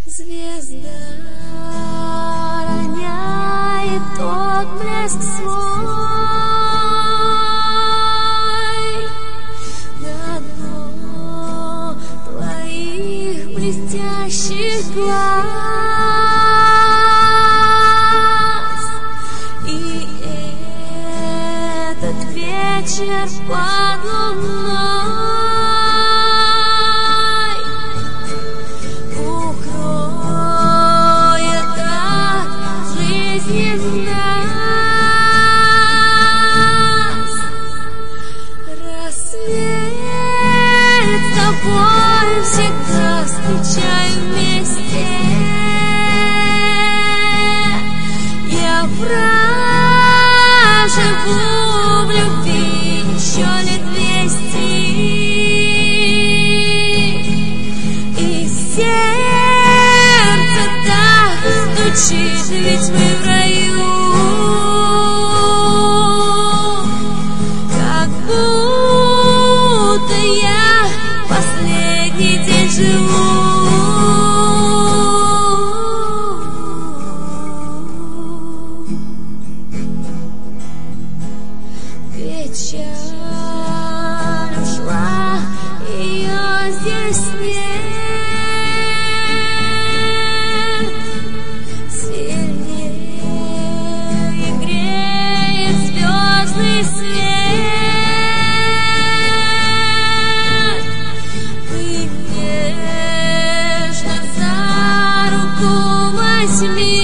Звезда роняет тот блеск свой на дно твоих блестящих глаз. И этот вечер под луной укроет от жизни нас. Рассвет с тобой всегда встречаю вместе. Я проживу в любви еще лет 200, и сердце так стучит, ведь мы в раю, как будто я последний день живу. Вечер ушла, ее здесь нет. Сильнее греет звездный свет. Ты нежно за руку возьми.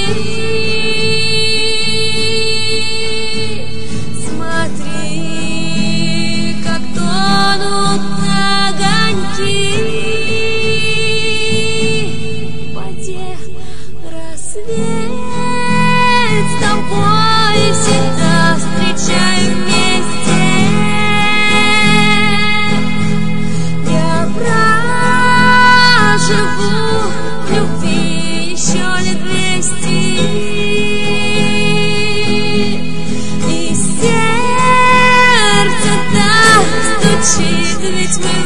Рассвет с тобой всегда встречаю вместе. Я проживу в любви еще лет 200, и сердце так стучит, ведь мы